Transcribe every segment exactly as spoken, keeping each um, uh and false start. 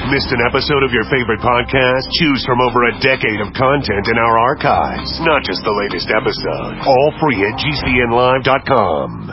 Missed an episode of your favorite podcast? Choose from over a decade of content in our archives, not just the latest episode. All free at G C N live dot com.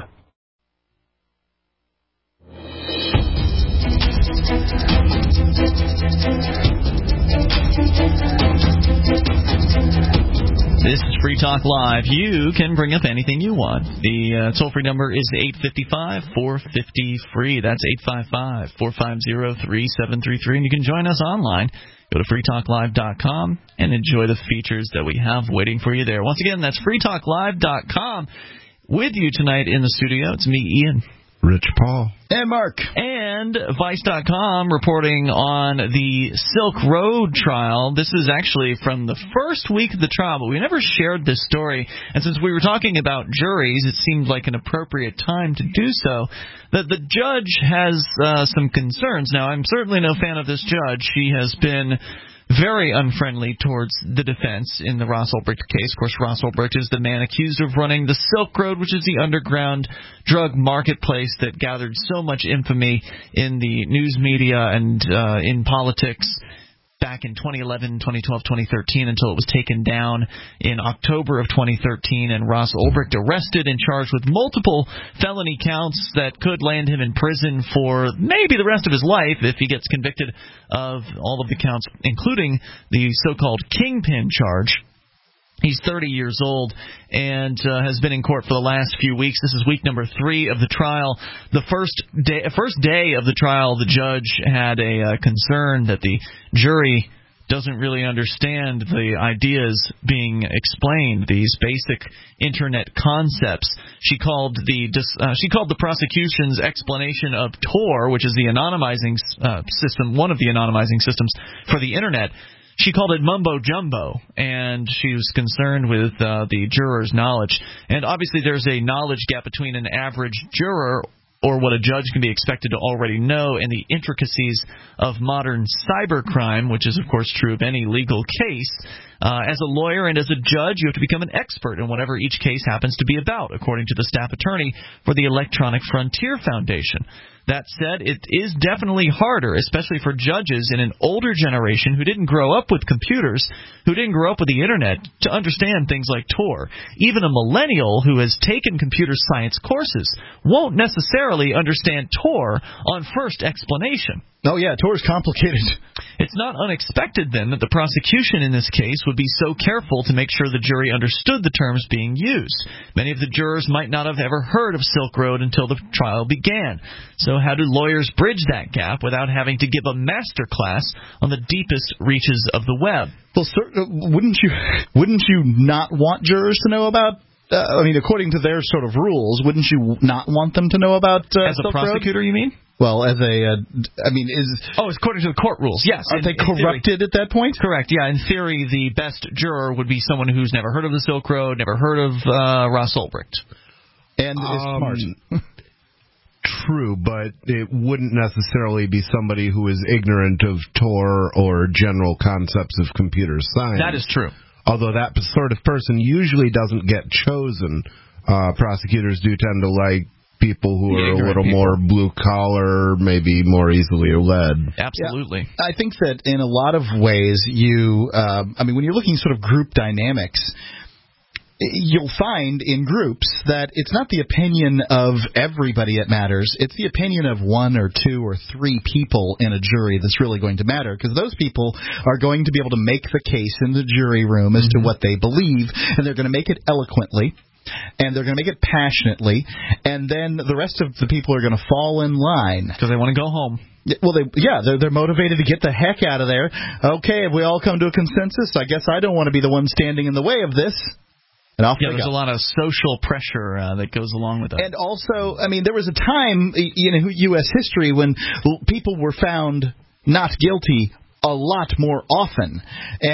This is Free Talk Live. You can bring up anything you want. The uh, toll-free number is eight five five, four five zero, free. That's eight five five, four five zero, three seven three three. And you can join us online. Go to free talk live dot com and enjoy the features that we have waiting for you there. Once again, that's free talk live dot com. With you tonight in the studio, it's me, Ian. Rich Paul. And Mark. And Vice dot com reporting on the Silk Road trial. This is actually from the first week of the trial, but we never shared this story. And since we were talking about juries, it seemed like an appropriate time to do so. That the judge has uh, some concerns. Now, I'm certainly no fan of this judge. She has been very unfriendly towards the defense in the Ross Ulbricht case. Of course, Ross Ulbricht is the man accused of running the Silk Road, which is the underground drug marketplace that gathered so much infamy in the news media and uh, in politics back in twenty eleven, twenty twelve, twenty thirteen until it was taken down in October of twenty thirteen, and Ross Ulbricht arrested and charged with multiple felony counts that could land him in prison for maybe the rest of his life if he gets convicted of all of the counts, including the so-called kingpin charge. He's thirty years old and uh, has been in court for the last few weeks. This is week number three of the trial. The first day, first day of the trial, the judge had a uh, concern that the jury doesn't really understand the ideas being explained, these basic Internet concepts. She called the uh, she called the prosecution's explanation of Tor, which is the anonymizing uh, system, one of the anonymizing systems for the Internet. She called it mumbo-jumbo, and she was concerned with uh, the jurors' knowledge. And obviously there's a knowledge gap between an average juror, or what a judge can be expected to already know, and the intricacies of modern cybercrime, which is, of course, true of any legal case. Uh, as a lawyer and as a judge, you have to become an expert in whatever each case happens to be about, according to the staff attorney for the Electronic Frontier Foundation. That said, it is definitely harder, especially for judges in an older generation who didn't grow up with computers, who didn't grow up with the Internet, to understand things like Tor. Even a millennial who has taken computer science courses won't necessarily understand Tor on first explanation. Oh, yeah, Tor is complicated. It's not unexpected, then, that the prosecution in this case would be so careful to make sure the jury understood the terms being used. Many of the jurors might not have ever heard of Silk Road until the trial began. So how do lawyers bridge that gap without having to give a master class on the deepest reaches of the web? Well, sir, wouldn't you wouldn't you not want jurors to know about? Uh, I mean, according to their sort of rules, wouldn't you not want them to know about uh, As a Silk Road? prosecutor, you mean? Well, as a, uh, I mean, is... Oh, it's according to the court rules, yes. Are in, they corrupted theory, at that point? Correct, yeah. In theory, the best juror would be someone who's never heard of the Silk Road, never heard of uh, Ross Ulbricht. And is um, smart. True, but it wouldn't necessarily be somebody who is ignorant of Tor or general concepts of computer science. That is true. Although that sort of person usually doesn't get chosen. Uh, prosecutors do tend to like people who are a little people. more blue-collar, maybe more easily led. Absolutely. Yeah, I think that in a lot of ways, you, uh, I mean, when you're looking sort of group dynamics, you'll find in groups that it's not the opinion of everybody that matters. It's the opinion of one or two or three people in a jury that's really going to matter, because those people are going to be able to make the case in the jury room as mm-hmm. to what they believe, and they're going to make it eloquently. And they're going to make it passionately, and then the rest of the people are going to fall in line. Because they want to go home. Well, they, yeah, they're, they're motivated to get the heck out of there. Okay, have we all come to a consensus? I guess I don't want to be the one standing in the way of this. And off yeah, they there's go. a lot of social pressure uh, that goes along with that. And also, I mean, there was a time in U S history when people were found not guilty a lot more often. And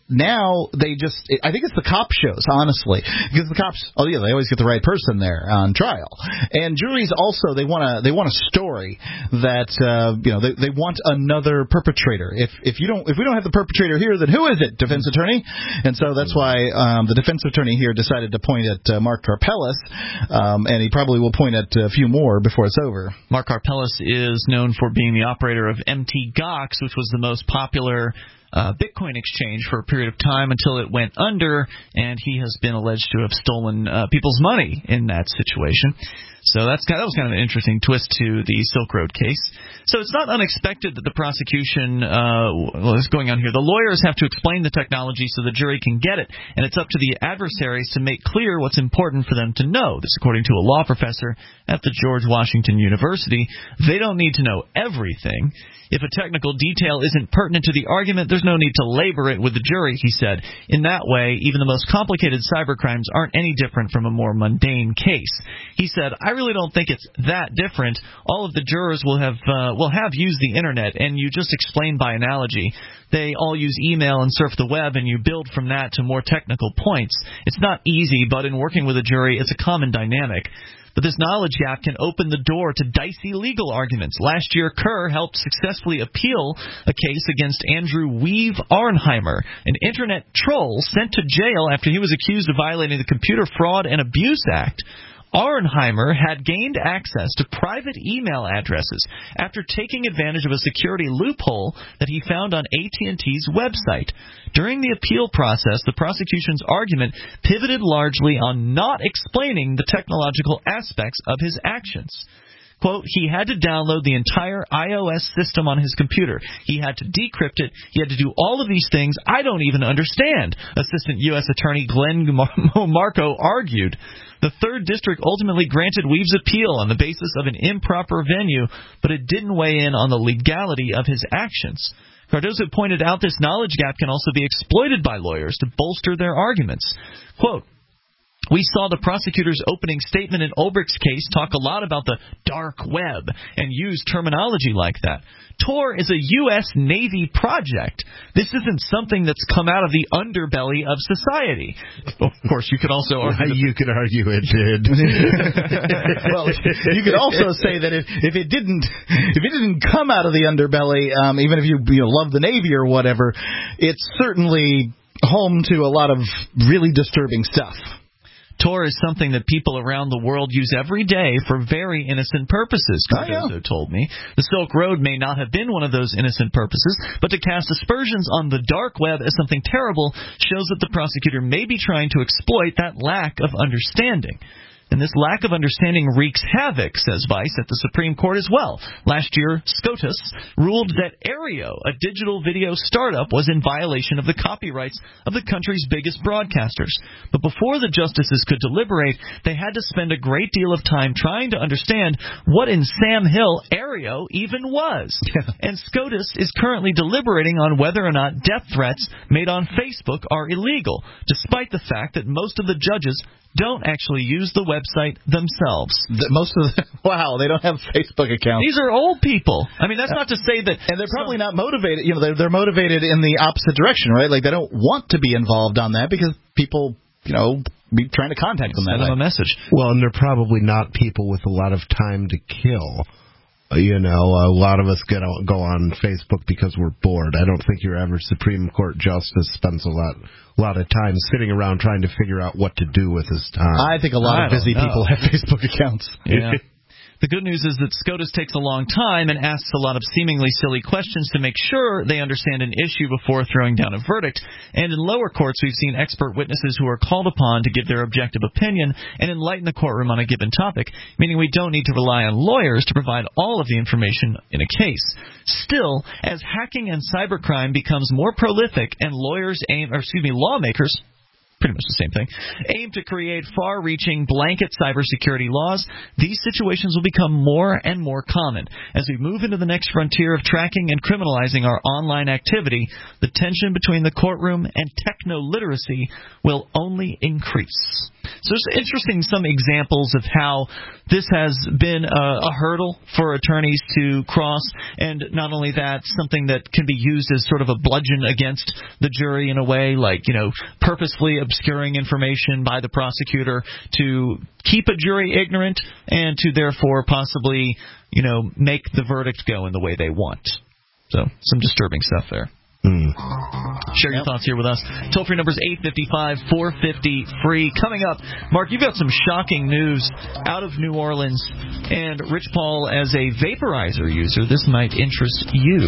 now they just, I think it's the cop shows, honestly, because the cops, oh yeah, they always get the right person there on trial, and juries also they want a they want a story that uh, you know they they want another perpetrator. If if you don't if we don't have the perpetrator here, then who is it, defense attorney? And so that's why um, the defense attorney here decided to point at uh, Mark Karpeles, um, and he probably will point at a few more before it's over. Mark Karpeles is known for being the operator of M T Gox, which was the most popular Uh, Bitcoin exchange for a period of time until it went under, and he has been alleged to have stolen uh, people's money in that situation. So that's that was kind of an interesting twist to the Silk Road case. So it's not unexpected that the prosecution, uh, well, what's going on here? The lawyers have to explain the technology so the jury can get it, and it's up to the adversaries to make clear what's important for them to know. This, according to a law professor at the George Washington University. They don't need to know everything. If a technical detail isn't pertinent to the argument, there's no need to labor it with the jury, he said. In that way, even the most complicated cybercrimes aren't any different from a more mundane case. He said, I really don't think it's that different. All of the jurors will have uh, will have used the Internet, and you just explain by analogy. They all use email and surf the web, and you build from that to more technical points. It's not easy, but in working with a jury, it's a common dynamic. But this knowledge gap can open the door to dicey legal arguments. Last year, Kerr helped successfully appeal a case against Andrew Weave Arnheimer, an Internet troll sent to jail after he was accused of violating the Computer Fraud and Abuse Act. Arnheimer had gained access to private email addresses after taking advantage of a security loophole that he found on A T and T's website. During the appeal process, the prosecution's argument pivoted largely on not explaining the technological aspects of his actions. Quote, he had to download the entire iOS system on his computer. He had to decrypt it. He had to do all of these things I don't even understand, Assistant U S Attorney Glenn Marco argued. The third district ultimately granted Weave's appeal on the basis of an improper venue, but it didn't weigh in on the legality of his actions. Cardozo pointed out this knowledge gap can also be exploited by lawyers to bolster their arguments. Quote, we saw the prosecutor's opening statement in Ulbricht's case talk a lot about the dark web and use terminology like that. Tor is a U S Navy project. This isn't something that's come out of the underbelly of society. Of course, you could also argue... you could argue it did. Well, you could also say that if, if it didn't if it didn't come out of the underbelly, um, even if you, you know, love the Navy or whatever, it's certainly home to a lot of really disturbing stuff. Tor is something that people around the world use every day for very innocent purposes, Cardozo oh, yeah. told me. The Silk Road may not have been one of those innocent purposes, but to cast aspersions on the dark web as something terrible shows that the prosecutor may be trying to exploit that lack of understanding. And this lack of understanding wreaks havoc, says Vice, at the Supreme Court as well. Last year, SCOTUS ruled that Aereo, a digital video startup, was in violation of the copyrights of the country's biggest broadcasters. But before the justices could deliberate, they had to spend a great deal of time trying to understand what in Sam Hill Aereo even was. And SCOTUS is currently deliberating on whether or not death threats made on Facebook are illegal, despite the fact that most of the judges don't actually use the website themselves. The, most of the, wow, they don't have Facebook accounts. These are old people. I mean, that's not to say that... And they're probably not motivated, you know, they're, they're motivated in the opposite direction, right? Like, they don't want to be involved on that because people, you know, be trying to contact them that way. Send them a message. Well, and they're probably not people with a lot of time to kill. You know, a lot of us get out, go on Facebook because we're bored. I don't think your average Supreme Court justice spends a lot, a lot of time sitting around trying to figure out what to do with his time. I think a lot I of busy people have Facebook accounts. Yeah. The good news is that SCOTUS takes a long time and asks a lot of seemingly silly questions to make sure they understand an issue before throwing down a verdict. And in lower courts, we've seen expert witnesses who are called upon to give their objective opinion and enlighten the courtroom on a given topic, meaning we don't need to rely on lawyers to provide all of the information in a case. Still, as hacking and cybercrime becomes more prolific and lawyers aim, or excuse me, lawmakers pretty much the same thing, aim to create far-reaching blanket cybersecurity laws, these situations will become more and more common. As we move into the next frontier of tracking and criminalizing our online activity, the tension between the courtroom and techno-literacy will only increase. So it's interesting, some examples of how this has been a, a hurdle for attorneys to cross, and not only that, something that can be used as sort of a bludgeon against the jury in a way, like, you know, purposefully obscuring information by the prosecutor to keep a jury ignorant and to therefore possibly, you know, make the verdict go in the way they want. So some disturbing stuff there. Mm. Share your yep. thoughts here with us. Toll-free number is eight five five, four five zero, free. Coming up, Mark, you've got some shocking news out of New Orleans. And Rich Paul, as a vaporizer user, this might interest you.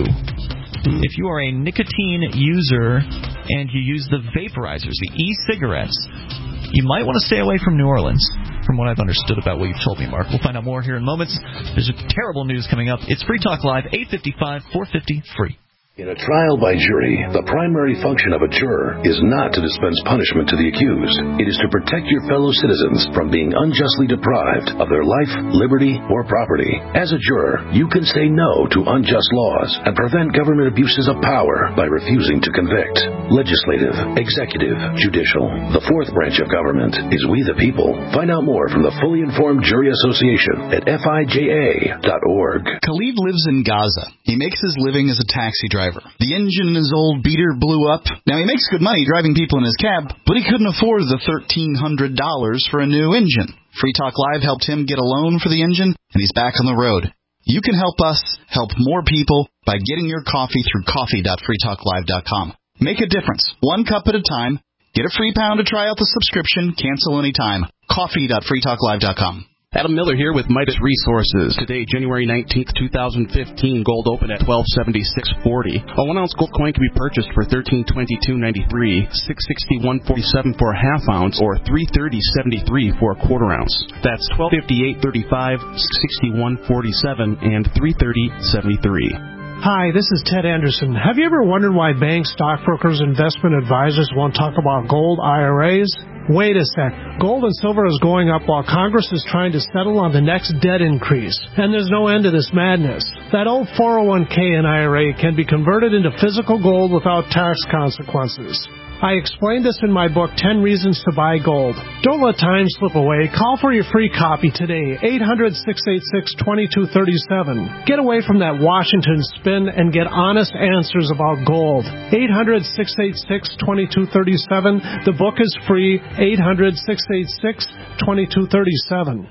If you are a nicotine user and you use the vaporizers, the e-cigarettes, you might want to stay away from New Orleans, from what I've understood about what you've told me, Mark. We'll find out more here in moments. There's a terrible news coming up. It's Free Talk Live, eight five five, four five zero, free. In a trial by jury, the primary function of a juror is not to dispense punishment to the accused. It is to protect your fellow citizens from being unjustly deprived of their life, liberty, or property. As a juror, you can say no to unjust laws and prevent government abuses of power by refusing to convict. Legislative, executive, judicial. The fourth branch of government is we the people. Find out more from the Fully Informed Jury Association at F I J A dot org. Khalid lives in Gaza. He makes his living as a taxi driver. The engine in his old beater blew up. Now, he makes good money driving people in his cab, but he couldn't afford the thirteen hundred dollars for a new engine. Free Talk Live helped him get a loan for the engine, and he's back on the road. You can help us help more people by getting your coffee through coffee dot free talk live dot com. Make a difference, one cup at a time. Get a free pound to try out the subscription. Cancel anytime. coffee dot free talk live dot com. Adam Miller here with Midas Resources. Today, January nineteenth, twenty fifteen, gold opened at twelve seventy-six forty. A one-ounce gold coin can be purchased for thirteen twenty-two ninety-three, six sixty-one forty-seven for a half ounce, or three thirty seventy-three for a quarter ounce. That's twelve fifty-eight thirty-five, six sixty-one forty-seven, and three thirty seventy-three. Hi, this is Ted Anderson. Have you ever wondered why banks, stockbrokers, investment advisors won't talk about gold I R As? Wait a sec. Gold and silver is going up while Congress is trying to settle on the next debt increase. And there's no end to this madness. That old four oh one k and I R A can be converted into physical gold without tax consequences. I explained this in my book, ten Reasons to Buy Gold. Don't let time slip away. Call for your free copy today, eight hundred, six eight six, two two three seven. Get away from that Washington spin and get honest answers about gold. eight hundred, six eight six, two two three seven. The book is free, eight hundred, six eight six, two two three seven.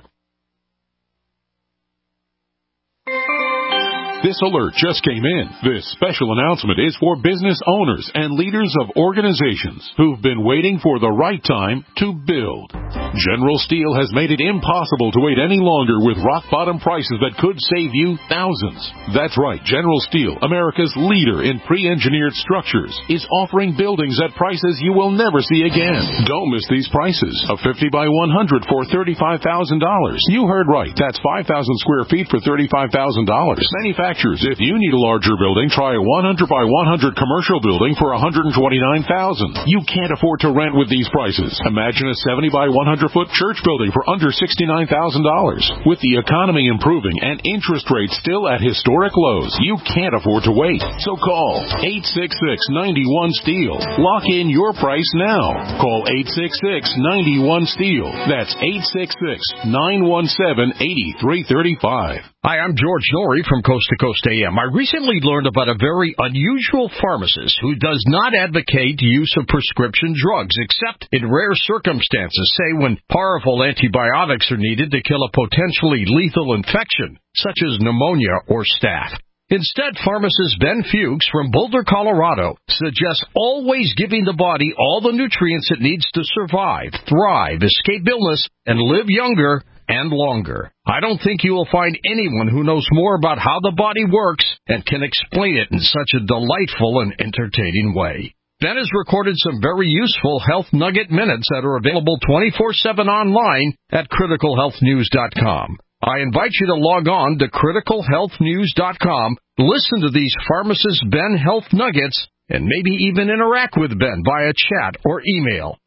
This alert just came in. This special announcement is for business owners and leaders of organizations who've been waiting for the right time to build. General Steel has made it impossible to wait any longer with rock-bottom prices that could save you thousands. That's right, General Steel, America's leader in pre-engineered structures, is offering buildings at prices you will never see again. Don't miss these prices. A fifty by one hundred for thirty-five thousand dollars. You heard right. That's five thousand square feet for thirty-five thousand dollars. Manufacturers, if you need a larger building, try a one hundred by one hundred commercial building for one hundred twenty-nine thousand dollars. You can't afford to rent with these prices. Imagine a seventy by one hundred foot church building for under sixty-nine thousand dollars. With the economy improving and interest rates still at historic lows, you can't afford to wait. So call eight six six, nine one, STEEL. Lock in your price now. Call eight six six, nine one, STEEL. That's eight six six, nine one seven, eight three three five. Hi, I'm George Norrie from Coast to Coast A M. I recently learned about a very unusual pharmacist who does not advocate use of prescription drugs, except in rare circumstances, say when powerful antibiotics are needed to kill a potentially lethal infection, such as pneumonia or staph. Instead, pharmacist Ben Fuchs from Boulder, Colorado, suggests always giving the body all the nutrients it needs to survive, thrive, escape illness, and live younger and longer. I don't think you will find anyone who knows more about how the body works and can explain it in such a delightful and entertaining way. Ben has recorded some very useful Health Nugget Minutes that are available twenty-four seven online at critical health news dot com. I invite you to log on to critical health news dot com, listen to these Pharmacist Ben Health Nuggets, and maybe even interact with Ben via chat or email.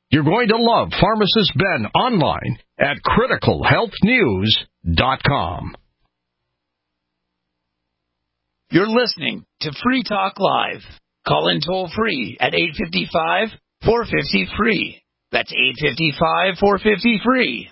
You're going to love Pharmacist Ben online at critical health news dot com. You're listening to Free Talk Live. Call in toll free at eight five five, four five zero, free. That's eight five five, four five zero, free.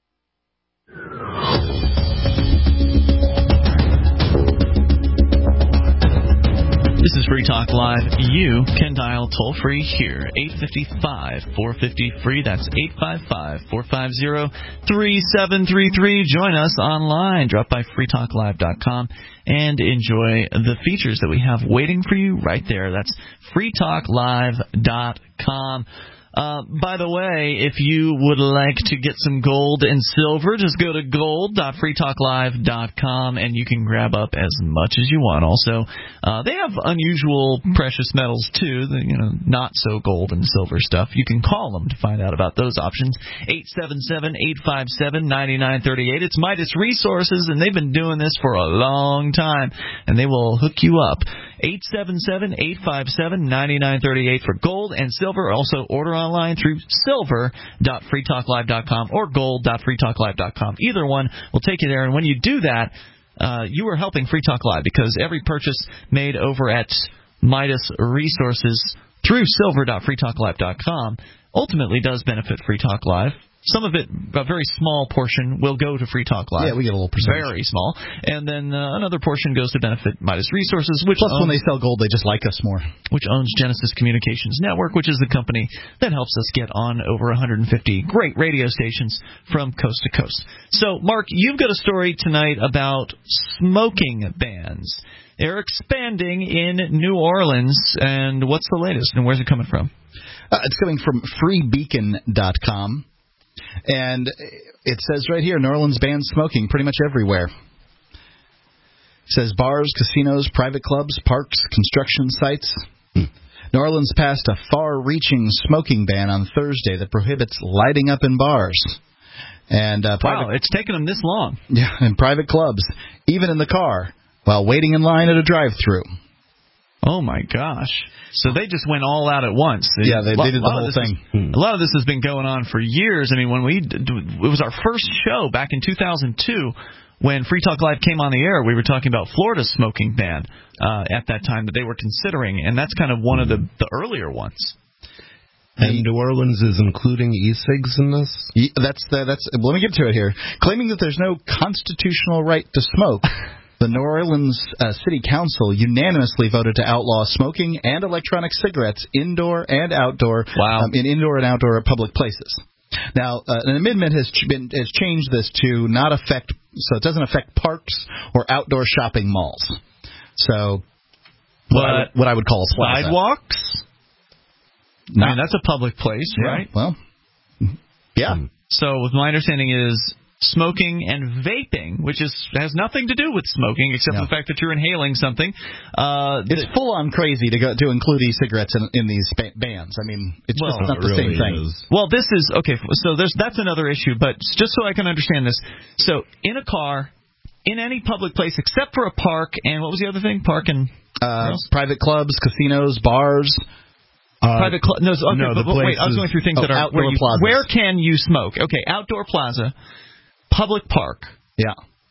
This is Free Talk Live. You can dial toll-free here, eight five five, four five zero, free. That's eight five five, four five zero, three seven three three. Join us online. Drop by free talk live dot com and enjoy the features that we have waiting for you right there. That's free talk live dot com. Uh, by the way, if you would like to get some gold and silver, just go to gold dot free talk live dot com and you can grab up as much as you want. Also, uh, they have unusual precious metals too, the, you know, not so gold and silver stuff. You can call them to find out about those options. eight seven seven, eight five seven, nine nine three eight. It's Midas Resources, and they've been doing this for a long time, and they will hook you up. eight seven seven, eight five seven, nine nine three eight for gold and silver. Also, order online through silver dot free talk live dot com or gold dot free talk live dot com. Either one will take you there, and when you do that, uh, you are helping Free Talk Live, because every purchase made over at Midas Resources through silver dot free talk live dot com ultimately does benefit Free Talk Live. Some of it, a very small portion, will go to Free Talk Live. Yeah, we get a little percentage. Very small. And then uh, another portion goes to benefit Midas Resources, which Plus, owns, when they sell gold, they just like us more. Which owns Genesis Communications Network, which is the company that helps us get on over one hundred fifty great radio stations from coast to coast. So, Mark, you've got a story tonight about smoking bans. They're expanding in New Orleans, and what's the latest, and where's it coming from? Uh, it's coming from free beacon dot com. And it says right here, New Orleans bans smoking pretty much everywhere. It says bars, casinos, private clubs, parks, construction sites. Hmm. New Orleans passed a far-reaching smoking ban on Thursday that prohibits lighting up in bars. And uh, private, wow, it's taken them this long. Yeah, in private clubs, even in the car, while waiting in line at a drive-thru. Oh, my gosh. So they just went all out at once. They, yeah, they, they did the whole thing. Is, a lot of this has been going on for years. I mean, when we it was our first show back in two thousand two when Free Talk Live came on the air, we were talking about Florida's smoking ban uh, at that time that they were considering, and that's kind of one of the, the earlier ones. And New Orleans is including e-cigs in this? That's the, that's. Let me get to it here. Claiming that there's no constitutional right to smoke, the New Orleans uh, City Council unanimously voted to outlaw smoking and electronic cigarettes indoor and outdoor wow. um, in indoor and outdoor public places. Now, uh, an amendment has been has changed this to not affect, so it doesn't affect parks or outdoor shopping malls. So, what, I, would, what I would call a plaza. Sidewalks? Not, I mean, that's a public place, yeah, right? Well, yeah. So, my understanding is smoking and vaping, which is has nothing to do with smoking except no. for the fact that you're inhaling something. Uh, it's th- full on crazy to go to include e-cigarettes in, in these ba- bans. I mean, it's well, just not the really same thing. Is. Well, this is okay. So there's that's another issue, but just so I can understand this, so in a car, in any public place except for a park, and what was the other thing? Park and uh, private clubs, casinos, bars. Uh, Private club? No, okay, no, but, but wait. I was going through things oh, that are outdoor where, you, plazas. where can you smoke? Okay, outdoor plaza, public park. Yeah.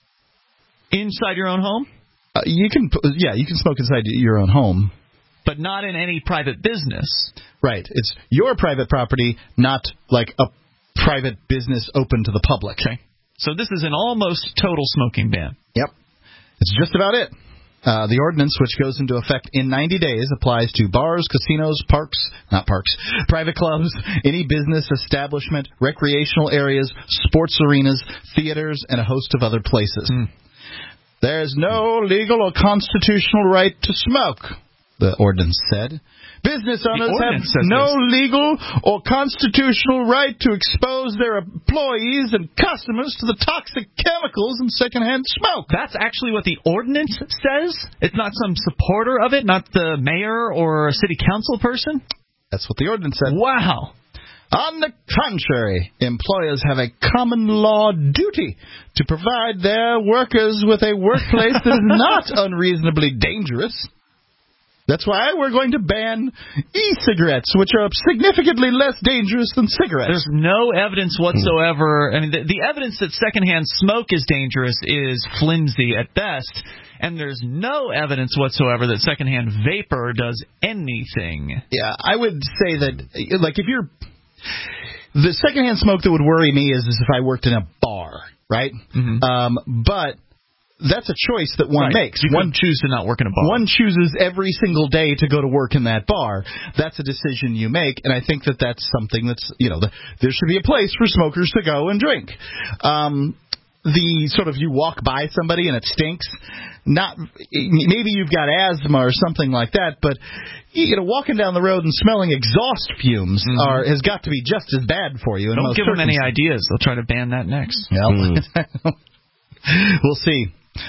Inside your own home? Uh, you can, yeah, you can smoke inside your own home, but not in any private business. Right. It's your private property, not like a private business open to the public. Okay. So this is an almost total smoking ban. Yep. It's just about it. Uh, the ordinance, which goes into effect in ninety days, applies to bars, casinos, parks, not parks, private clubs, any business establishment, recreational areas, sports arenas, theaters, and a host of other places. Mm. There's no legal or constitutional right to smoke, the ordinance said. Business owners have no this. legal or constitutional right to expose their employees and customers to the toxic chemicals in secondhand smoke. That's actually what the ordinance says? It's not some supporter of it, not the mayor or a city council person? That's what the ordinance said. Wow. On the contrary, employers have a common law duty to provide their workers with a workplace that is not unreasonably dangerous. That's why we're going to ban e-cigarettes, which are significantly less dangerous than cigarettes. There's no evidence whatsoever. I mean, the, the evidence that secondhand smoke is dangerous is flimsy at best, and there's no evidence whatsoever that secondhand vapor does anything. Yeah, I would say that, like, if you're... The secondhand smoke that would worry me is, is if I worked in a bar, right? Mm-hmm. Um, but... That's a choice that one right. makes. You one choose to not work in a bar. One chooses every single day to go to work in that bar. That's a decision you make, and I think that that's something that's, you know, the, there should be a place for smokers to go and drink. Um, the sort of you walk by somebody and it stinks. Not maybe you've got asthma or something like that, but you know, walking down the road and smelling exhaust fumes mm-hmm. are has got to be just as bad for you. Don't give them any ideas. They'll try to ban that next. Well, mm. We'll see.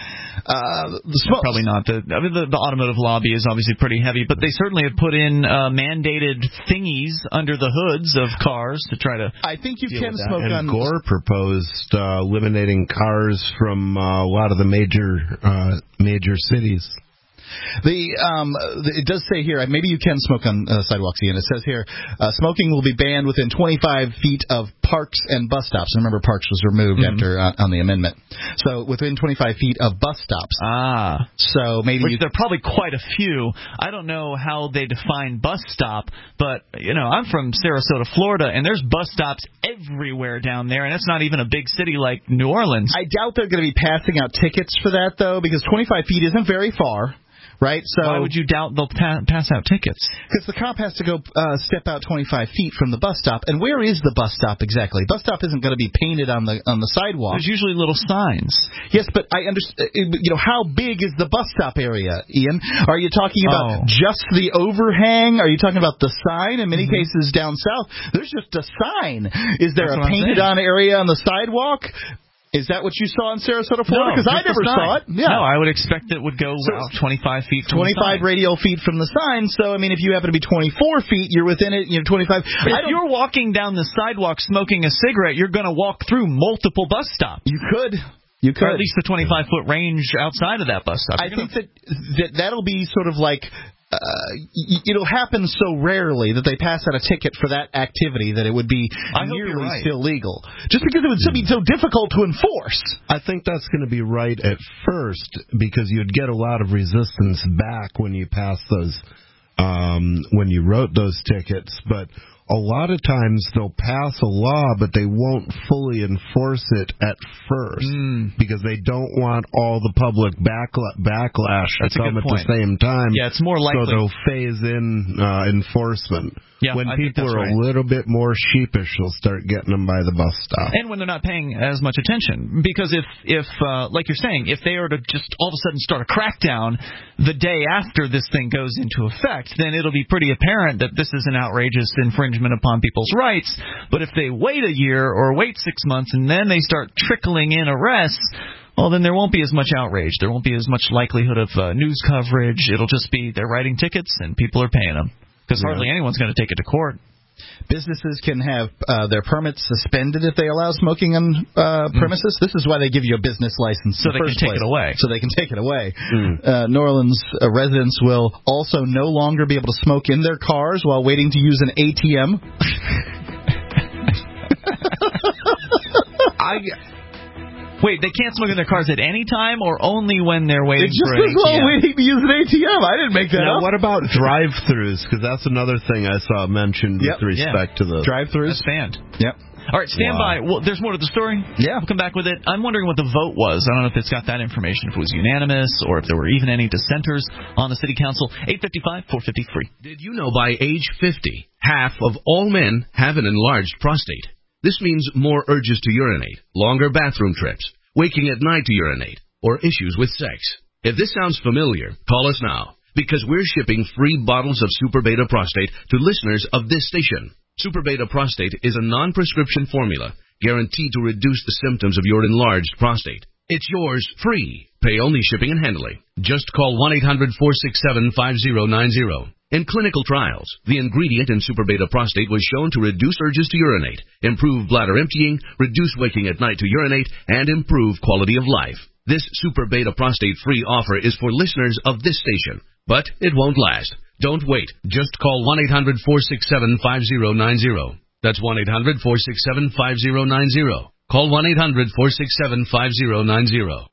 Uh, the smoke. Probably not. The, I mean, the, the automotive lobby is obviously pretty heavy, but they certainly have put in uh, mandated thingies under the hoods of cars to try to. I think you can smoke and on. Gore proposed uh, eliminating cars from uh, a lot of the major uh, major cities. The um, it does say here, maybe you can smoke on uh, sidewalks, Ian. It says here, uh, smoking will be banned within twenty-five feet of parks and bus stops. And remember, parks was removed mm-hmm. after uh, on the amendment. So within twenty-five feet of bus stops. Ah. So maybe Which you... there are probably quite a few. I don't know how they define bus stop, but, you know, I'm from Sarasota, Florida, and there's bus stops everywhere down there, and it's not even a big city like New Orleans. I doubt they're going to be passing out tickets for that, though, because twenty-five feet isn't very far. Right, so why would you doubt they'll pa- pass out tickets? Because the cop has to go uh, step out twenty-five feet from the bus stop, and where is the bus stop exactly? Bus stop isn't going to be painted on the on the sidewalk. There's usually little signs. Yes, but I understand. You know, how big is the bus stop area, Ian? Are you talking about oh. just the overhang? Are you talking about the sign? In many mm-hmm. cases down south, there's just a sign. Is there That's a painted on area on the sidewalk? Is that what you saw in Sarasota, Florida? Because no, I never saw it. Yeah. No, I would expect it would go so, well, twenty-five feet from twenty-five the sign. radial feet from the sign. So, I mean, if you happen to be twenty-four feet, you're within it, you know, twenty-five. But if you're walking down the sidewalk smoking a cigarette, you're going to walk through multiple bus stops. You could. You could. Or at least the twenty-five foot range outside of that bus stop. I think that, that that'll be sort of like... Uh, it'll happen so rarely that they pass out a ticket for that activity that it would be I nearly right. still legal. Just because it would be so difficult to enforce. I think that's going to be right at first because you'd get a lot of resistance back when you pass those, um, when you wrote those tickets. But a lot of times they'll pass a law, but they won't fully enforce it at first mm. because they don't want all the public backla- backlash That's to come at the same time. Yeah, it's more likely. So they'll phase in uh, enforcement. Yeah, when I people are right. a little bit more sheepish, they'll start getting them by the bus stop. And when they're not paying as much attention. Because if, if uh, like you're saying, if they are to just all of a sudden start a crackdown the day after this thing goes into effect, then it'll be pretty apparent that this is an outrageous infringement upon people's rights. But if they wait a year or wait six months and then they start trickling in arrests, well, then there won't be as much outrage. There won't be as much likelihood of uh, news coverage. It'll just be they're writing tickets and people are paying them. Because yeah. hardly anyone's going to take it to court. Businesses can have uh, their permits suspended if they allow smoking on uh, premises. Mm. This is why they give you a business license so in the they first can take place. it away. So they can take it away. Mm. Uh, New Orleans uh, residents will also no longer be able to smoke in their cars while waiting to use an A T M. I... Wait, they can't smoke in their cars at any time or only when they're waiting it's just for an as well A T M? waiting to use an A T M. I didn't make that now, up. What about drive-thrus? Because that's another thing I saw mentioned yep. with respect yeah. to the That's drive-thrus. banned. Yep. All right, stand wow. by. Well, there's more to the story. Yeah. We'll come back with it. I'm wondering what the vote was. I don't know if it's got that information, if it was unanimous or if there were even any dissenters on the city council. eight fifty-five, four fifty, free. Did you know by age fifty, half of all men have an enlarged prostate? This means more urges to urinate, longer bathroom trips, waking at night to urinate, or issues with sex. If this sounds familiar, call us now, because we're shipping free bottles of Super Beta Prostate to listeners of this station. Super Beta Prostate is a non-prescription formula guaranteed to reduce the symptoms of your enlarged prostate. It's yours free. Pay only shipping and handling. Just call one eight hundred, four six seven, five zero nine zero. In clinical trials, the ingredient in Super Beta Prostate was shown to reduce urges to urinate, improve bladder emptying, reduce waking at night to urinate, and improve quality of life. This Super Beta Prostate free offer is for listeners of this station. But it won't last. Don't wait. Just call one eight hundred four six seven five zero nine zero. That's one eight hundred four six seven five zero nine zero. Call one eight hundred four six seven five zero nine zero.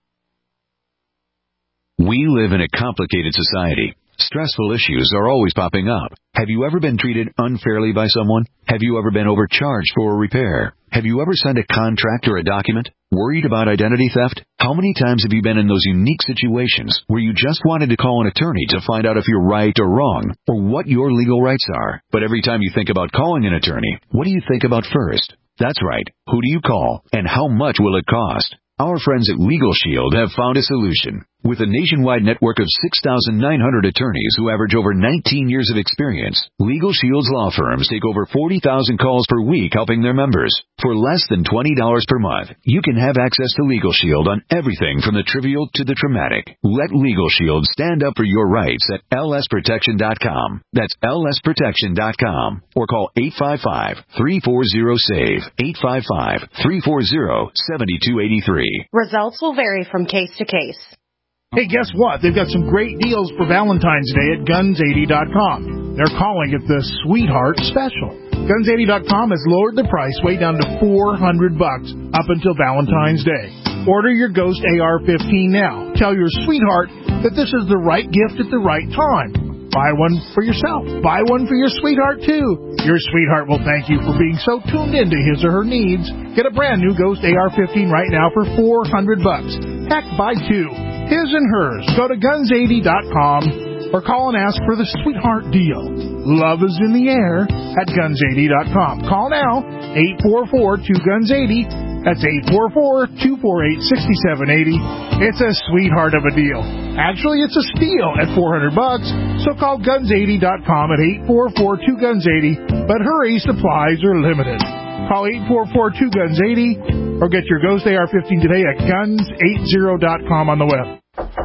We live in a complicated society. Stressful issues are always popping up. Have you ever been treated unfairly by someone? Have you ever been overcharged for a repair? Have you ever signed a contract or a document? Worried about identity theft? How many times have you been in those unique situations where you just wanted to call an attorney to find out if you're right or wrong, or what your legal rights are? But every time you think about calling an attorney, what do you think about first? That's right. Who do you call, and how much will it cost? Our friends at Legal Shield have found a solution. With a nationwide network of six thousand nine hundred attorneys who average over nineteen years of experience, Legal Shield's law firms take over forty thousand calls per week helping their members. For less than twenty dollars per month, you can have access to Legal Shield on everything from the trivial to the traumatic. Let Legal Shield stand up for your rights at L S protection dot com. That's L S protection dot com. Or call eight five five, three four zero, SAVE, eight five five, three four zero, seven two eight three. Results will vary from case to case. Hey, guess what? They've got some great deals for Valentine's Day at guns eighty dot com. They're calling it the Sweetheart Special. guns eighty dot com has lowered the price way down to four hundred bucks up until Valentine's Day. Order your Ghost A R fifteen now. Tell your sweetheart that this is the right gift at the right time. Buy one for yourself. Buy one for your sweetheart, too. Your sweetheart will thank you for being so tuned into his or her needs. Get a brand new Ghost A R fifteen right now for four hundred bucks. Heck, buy two. His and hers. Go to guns eighty dot com or call and ask for the sweetheart deal. Love is in the air at guns eighty dot com. Call now, eight four four, two guns eighty. That's eight four four, two four eight, six seven eight zero. It's a sweetheart of a deal. Actually, it's a steal at four hundred bucks. So call guns eighty dot com at eight four four, two guns eighty. But hurry, supplies are limited. Call eight four four, two guns eighty or get your Ghost A R fifteen today at guns eighty dot com on the web.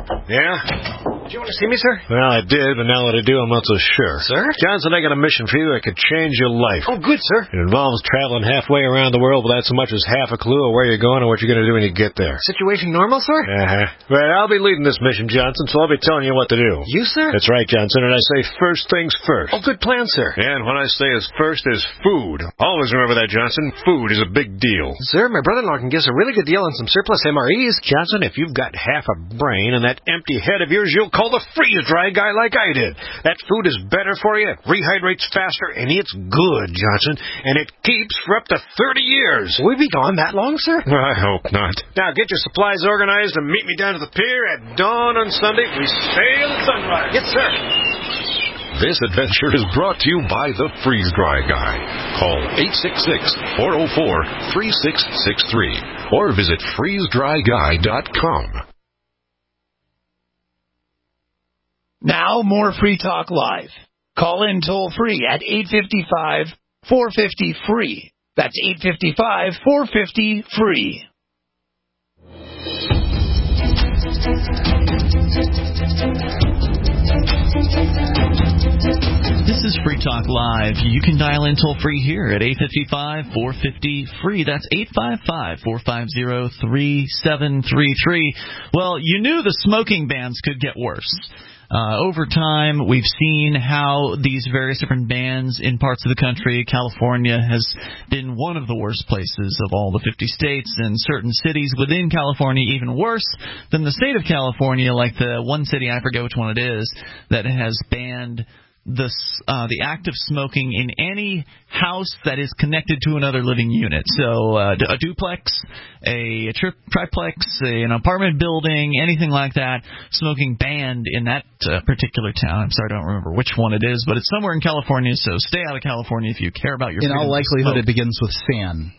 Yeah? Do you want to see me, sir? Well, I did, but now that I do, I'm not so sure. Sir? Johnson, I got a mission for you that could change your life. Oh, good, sir. It involves traveling halfway around the world without so much as half a clue of where you're going or what you're going to do when you get there. Situation normal, sir? Uh-huh. Well, I'll be leading this mission, Johnson, so I'll be telling you what to do. You, sir? That's right, Johnson, and I say first things first. Oh, good plan, sir. And when I say as first is food. Always remember that, Johnson. Food is a big deal. Sir, my brother-in-law can give us a really good deal on some surplus M R Es. Johnson, if you've got half a brain and that empty head of yours, you'll call the freeze-dry guy like I did. That food is better for you, it rehydrates faster, and it's good, Johnson, and it keeps for up to thirty years. Will we be gone that long, sir? I hope not. Now get your supplies organized and meet me down to the pier at dawn on Sunday. We sail at sunrise. Yes, sir. This adventure is brought to you by the Freeze Dry Guy. Call eight six six, four oh four, three six six three or visit freeze dry guy dot com. Now, more Free Talk Live. Call in toll-free at eight five five, four five zero, free. That's eight five five, four five zero, free. This is Free Talk Live. You can dial in toll-free here at eight five five, four five zero, free. That's eight five five, four five zero, three seven three three. Well, you knew the smoking bans could get worse. Uh, over time, we've seen how these various different bans in parts of the country, California has been one of the worst places of all the fifty states, and certain cities within California even worse than the state of California, like the one city, I forget which one it is, that has banned the uh, the act of smoking in any house that is connected to another living unit. So uh, a duplex, a, a tri- triplex, a, an apartment building, anything like that, smoking banned in that uh, particular town. I'm sorry, I don't remember which one it is, but it's somewhere in California, so stay out of California if you care about your In all likelihood, it begins with San.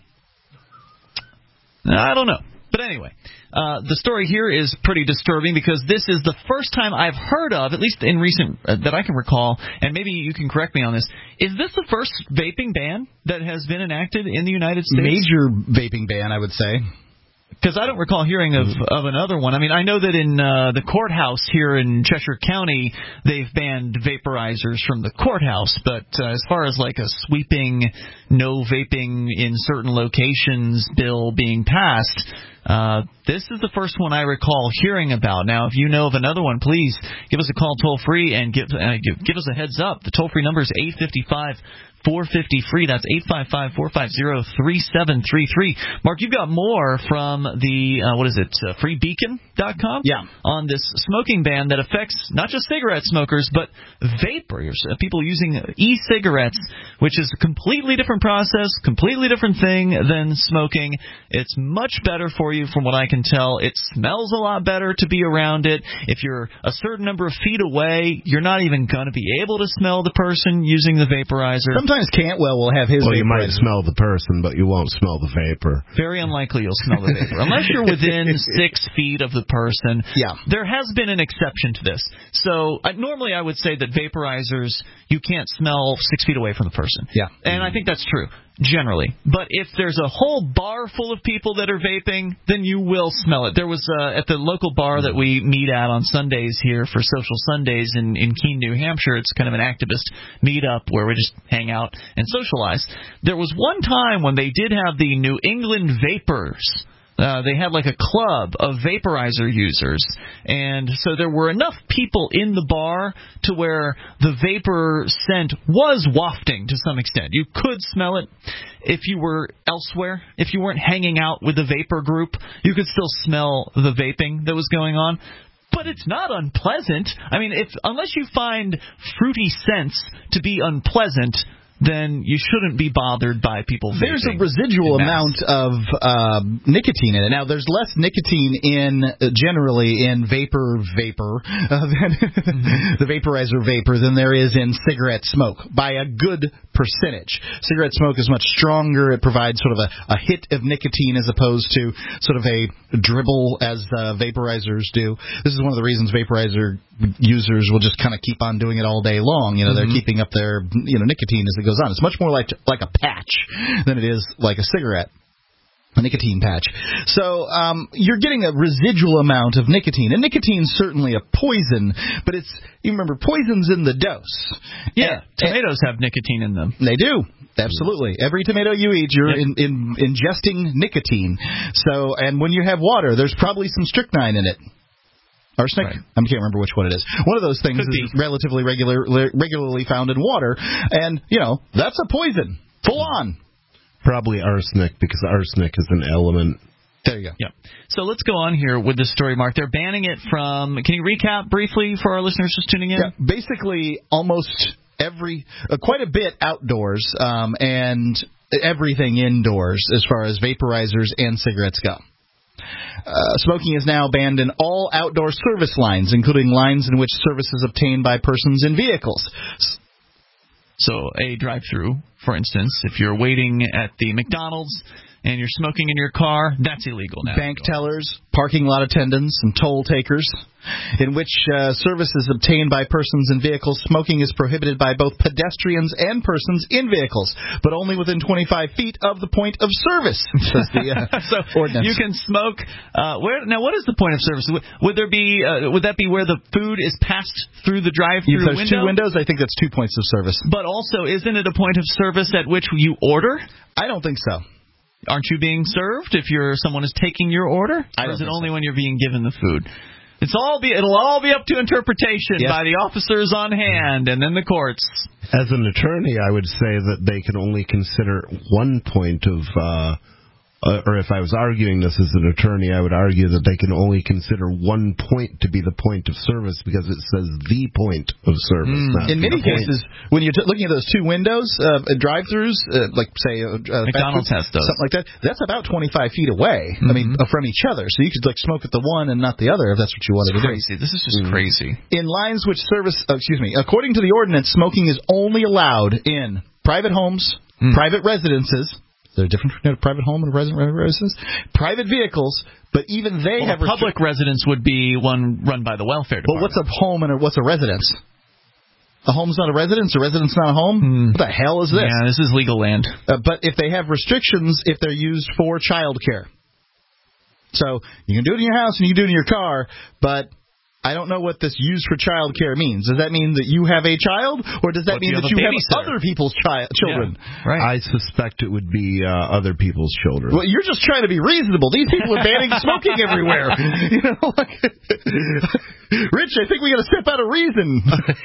I don't know. But anyway, uh, the story here is pretty disturbing because this is the first time I've heard of, at least in recent, uh, that I can recall, and maybe you can correct me on this, is this the first vaping ban that has been enacted in the United States? Major vaping ban, I would say. Because I don't recall hearing of, of another one. I mean, I know that in uh, the courthouse here in Cheshire County, they've banned vaporizers from the courthouse. But uh, as far as like a sweeping no vaping in certain locations bill being passed, uh, this is the first one I recall hearing about. Now, if you know of another one, please give us a call toll free and give, uh, give, give us a heads up. The toll free number is eight five five, four five zero, free. That's eight five five, four five zero, three seven three three. Mark, you've got more from the, uh, what is it, uh, free beacon dot com? Yeah. On this smoking ban that affects not just cigarette smokers, but vapors, uh, people using e-cigarettes, which is a completely different process, completely different thing than smoking. It's much better for you from what I can tell. It smells a lot better to be around it. If you're a certain number of feet away, you're not even going to be able to smell the person using the vaporizer. Sometimes Cantwell will have his Well, you vaporizer. might smell the person, but you won't smell the vapor. Very unlikely you'll smell the vapor. Unless you're within six feet of the person. Yeah. There has been an exception to this. So uh, normally I would say that vaporizers, you can't smell six feet away from the person. Yeah. And I think that's true, generally. But if there's a whole bar full of people that are vaping, then you will smell it. There was, uh, at the local bar that we meet at on Sundays here for Social Sundays in, in Keene, New Hampshire, it's kind of an activist meetup where we just hang out and socialize. There was one time when they did have the New England Vapors. Uh, they had like a club of vaporizer users, and so there were enough people in the bar to where the vapor scent was wafting to some extent. You could smell it if you were elsewhere. If you weren't hanging out with the vapor group, you could still smell the vaping that was going on. But it's not unpleasant. I mean, if unless you find fruity scents to be unpleasant, then you shouldn't be bothered by people vaping. There's a residual amount of uh, nicotine in it. Now, there's less nicotine in uh, generally in vapor vapor, uh, than the vaporizer vapor than there is in cigarette smoke by a good percentage. Cigarette smoke is much stronger. It provides sort of a, a hit of nicotine as opposed to sort of a dribble as uh, vaporizers do. This is one of the reasons vaporizer users will just kind of keep on doing it all day long. You know, mm-hmm. they're keeping up their you know nicotine as it goes on. It's much more like like a patch than it is like a cigarette. A nicotine patch. So um, you're getting a residual amount of nicotine. And nicotine's certainly a poison, but it's, you remember, poison's in the dose. Yeah, and, tomatoes and, have nicotine in them. They do. Absolutely. Every tomato you eat, you're yep. in, in, ingesting nicotine. So, and when you have water, there's probably some strychnine in it. Arsenic? Right. I can't remember which one it is. One of those things Could is be. relatively regular, regularly found in water. And, you know, that's a poison. Full on. Probably arsenic, because arsenic is an element. There you go. Yeah. So let's go on here with this story, Mark. They're banning it from... Can you recap briefly for our listeners just tuning in? Yeah, basically, almost every... Uh, quite a bit outdoors um, and everything indoors as far as vaporizers and cigarettes go. Uh, smoking is now banned in all outdoor service lines, including lines in which service is obtained by persons in vehicles. So a drive-through, for instance, if you're waiting at the McDonald's and you're smoking in your car, that's illegal now. Bank tellers, parking lot attendants, and toll takers, in which uh, service is obtained by persons in vehicles. Smoking is prohibited by both pedestrians and persons in vehicles, but only within twenty-five feet of the point of service, says the uh, so ordinance. You can smoke. Uh, where now? What is the point of service? Would, would there be? Uh, would that be where the food is passed through the drive-through if there's window? two windows, I think that's two points of service. But also, isn't it a point of service at which you order? I don't think so. Aren't you being served if you're someone is taking your order? I or is it only so. when you're being given the food? It's all be it'll all be up to interpretation yep. by the officers on hand and then the courts. As an attorney, I would say that they can only consider one point of uh Uh, or if I was arguing this as an attorney, I would argue that they can only consider one point to be the point of service because it says the point of service. Mm. Not In many cases, point. When you're t- looking at those two windows, uh, drive-throughs, uh, like, say, uh, McDonald's food, has those. Something like that, that's about twenty-five feet away, mm-hmm. I mean, uh, from each other. So you could, like, smoke at the one and not the other if that's what you wanted it's to crazy. do. This is just mm. crazy. In lines which service, uh, excuse me, according to the ordinance, smoking is only allowed in private homes, mm. private residences. They're different from a private home and a resident residence. Private vehicles, but even they well, have... A public restri- residence would be one run by the welfare department. But what's a home and a, what's a residence? A home's not a residence, a residence not a home? Hmm. What the hell is this? Yeah, this is legal land. Uh, but if they have restrictions, if they're used for child care. So you can do it in your house and you can do it in your car, but I don't know what this used for child care means. Does that mean that you have a child, or does that What, mean you that have you a have other people's child children? Yeah, right. I suspect it would be uh, other people's children. Well, you're just trying to be reasonable. These people are banning smoking everywhere. You know, like, Rich, I think we got to step out of reason.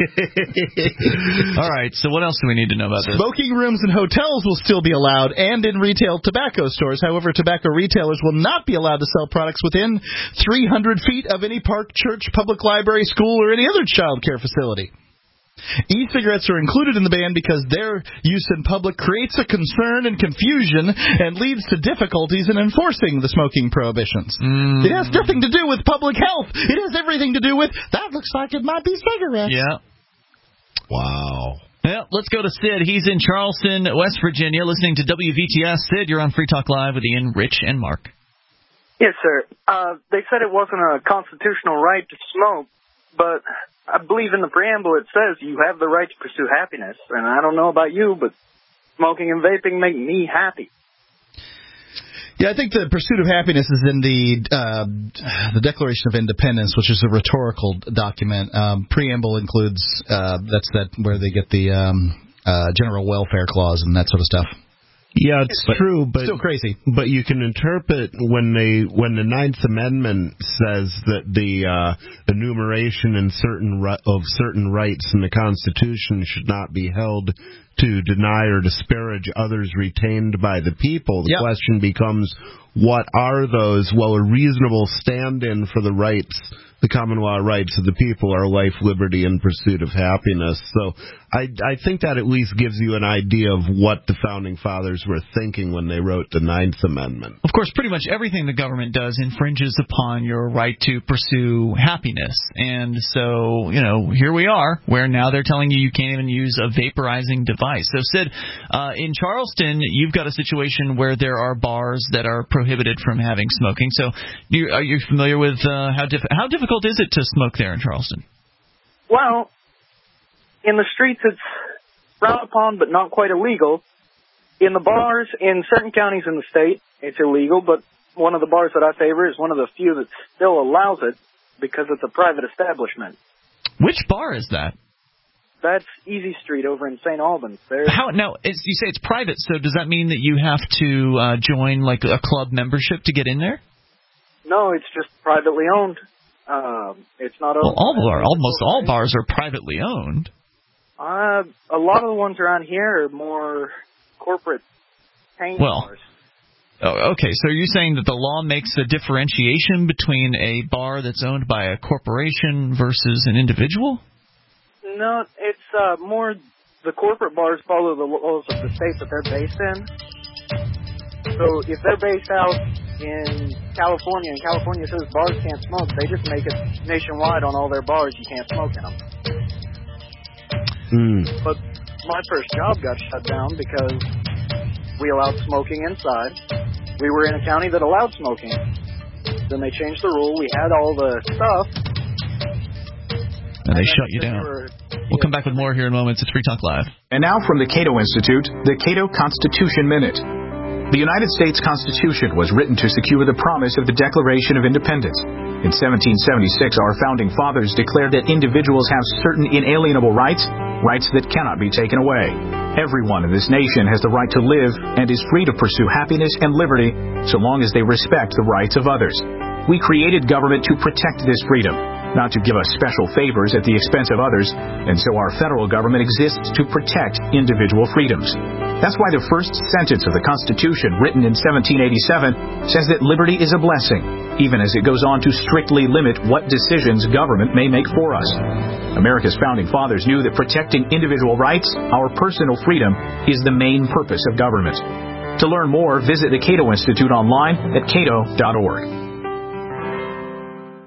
All right, so what else do we need to know about this? Smoking rooms and hotels will still be allowed, and in retail tobacco stores. However, tobacco retailers will not be allowed to sell products within three hundred feet of any park, church, public library, school, or any other child care facility. E-cigarettes are included in the ban because their use in public creates a concern and confusion and leads to difficulties in enforcing the smoking prohibitions. Mm. It has nothing to do with public health. It has everything to do with, that looks like it might be cigarettes. Yeah. Wow. Well, let's go to Sid. He's in Charleston, West Virginia, listening to W V T S. Sid, you're on Free Talk Live with Ian, Rich, and Mark. Yes, sir. Uh, they said it wasn't a constitutional right to smoke, but I believe in the preamble it says you have the right to pursue happiness. And I don't know about you, but smoking and vaping make me happy. Yeah, I think the pursuit of happiness is in the uh, the Declaration of Independence, which is a rhetorical document. Um, preamble includes uh, that's that where they get the um, uh, general welfare clause and that sort of stuff. Yeah, it's but true, but still crazy. But you can interpret when they when the Ninth Amendment says that the uh, enumeration in certain ri- of certain rights in the Constitution should not be held to deny or disparage others retained by the people. The yep. question becomes, what are those? Well, a reasonable stand-in for the rights, the common law rights of the people are life, liberty, and pursuit of happiness. So I, I think that at least gives you an idea of what the Founding Fathers were thinking when they wrote the Ninth Amendment. Of course, pretty much everything the government does infringes upon your right to pursue happiness. And so, you know, here we are, where now they're telling you you can't even use a vaporizing device. So, Sid, uh, in Charleston, you've got a situation where there are bars that are prohibited from having smoking. So you, are you familiar with uh, how, diff- how difficult is it to smoke there in Charleston? Well, in the streets, it's frowned upon, but not quite illegal. In the bars, in certain counties in the state, it's illegal, but one of the bars that I favor is one of the few that still allows it because it's a private establishment. Which bar is that? That's Easy Street over in Saint Albans. There's How now? It's, you say it's private, so does that mean that you have to uh, join like a club membership to get in there? No, it's just privately owned. Um, it's not well, owned. all bar, almost all bars are privately owned. Uh, a lot of the ones around here are more corporate chain well, bars. Oh, okay, so you're saying that the law makes a differentiation between a bar that's owned by a corporation versus an individual? No, it's uh, more the corporate bars follow the laws of the state that they're based in. So if they're based out in California and California says bars can't smoke, they just make it nationwide on all their bars you can't smoke in them. Mm. But my first job got shut down because we allowed smoking inside. We were in a county that allowed smoking. Then they changed the rule. We had all the stuff. And they shut you down. We'll come back with more here in moments. It's Free Talk Live. And now from the Cato Institute, the Cato Constitution Minute. The United States Constitution was written to secure the promise of the Declaration of Independence. In seventeen seventy-six, our founding fathers declared that individuals have certain inalienable rights, rights that cannot be taken away. Everyone in this nation has the right to live and is free to pursue happiness and liberty so long as they respect the rights of others. We created government to protect this freedom, not to give us special favors at the expense of others, and so our federal government exists to protect individual freedoms. That's why the first sentence of the Constitution, written in seventeen eighty-seven, says that liberty is a blessing, even as it goes on to strictly limit what decisions government may make for us. America's founding fathers knew that protecting individual rights, our personal freedom, is the main purpose of government. To learn more, visit the Cato Institute online at cato dot org.